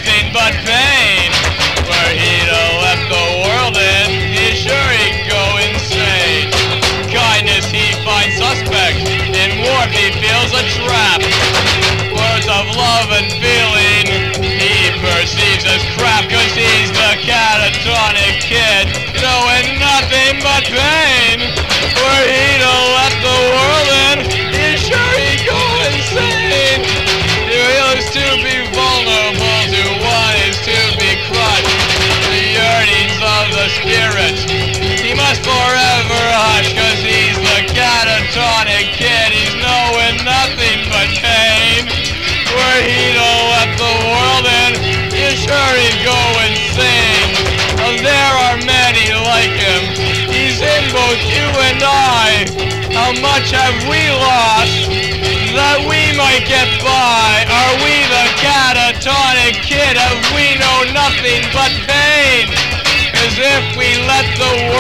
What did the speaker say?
nothing but pain. Were he to let the world in, he's sure he'd go insane. Kindness he finds suspect, in warmth he feels a trap. Words of love and feeling he perceives as crap, 'cause he's the catatonic kid, knowing nothing but pain. Were he to let the world in, he's sure he'd go insane. He lives to be vulnerable, to one is to be crushed. The yearnings of the spirit he must forever hush, 'cause he's the catatonic kid, he's knowing nothing but pain. Were he to let the world in, he's sure he'd go insane. Oh, there are many like him, he's in both you and I. How much have we lost that we might get by? Are we the catatonic kid? Have we know nothing but pain? As if we let the